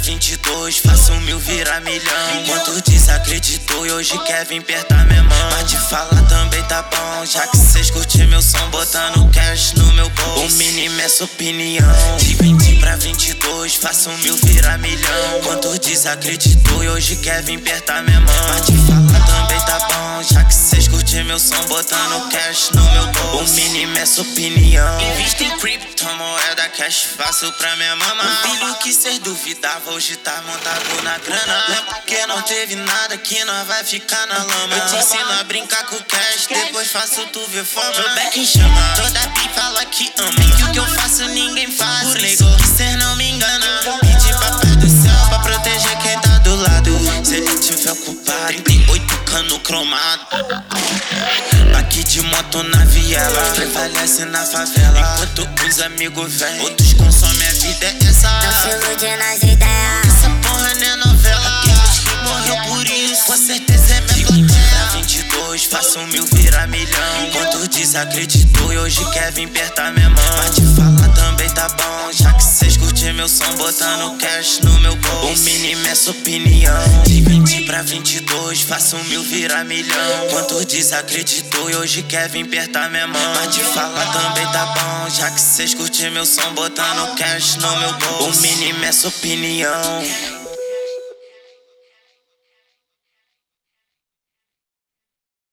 22, faço 1000 virar milhão. Quanto desacreditou e hoje quer vir apertar minha mão. Mas te falar também tá bom, já que cês curtem meu som, botando cash no meu bolso. O mínimo é sua opinião. De 20 pra 22, faço 1000 virar milhão. Quanto desacreditou e hoje quer vir apertar minha mão. Mas te falar também tá bom, já que cês curtem meu som, botando cash no meu bolso. O mínimo é sua opinião. Invista em criptomoeda, cash fácil pra minha mama. O filho que cês duvidava hoje tá montado na grana. Não é porque não teve nada que nós vai ficar na lama. Eu te ensino a brincar com cash, depois faço tu ver fama. Meu back chama, toda bi fala que ama. Que o que eu faço ninguém faz. Por isso que cês não me engana. Pedi papai do céu pra proteger quem tá do lado. Se ele tiver culpado, 38 cano cromado. Aqui de moto na viela, prevalece na favela. Enquanto os amigos vêm, outros consomem a vida, é essa. Não se ilude nas ideias. Essa porra não é novela. Morreu por isso, com certeza é minha plateia. 22, faço 1000 virar milhão. Quanto desacreditou e hoje quer vir apertar minha mão. Mas te falar também tá bom, já que cês curtem meu som, botando cash no meu bolso. O mínimo é sua opinião. De 20 pra 22, faço 1000 virar milhão. Quanto desacreditou e hoje quer vir apertar minha mão. Mas te falar também tá bom, já que cês curtem meu som, botando cash no meu bolso. O mínimo é sua opinião.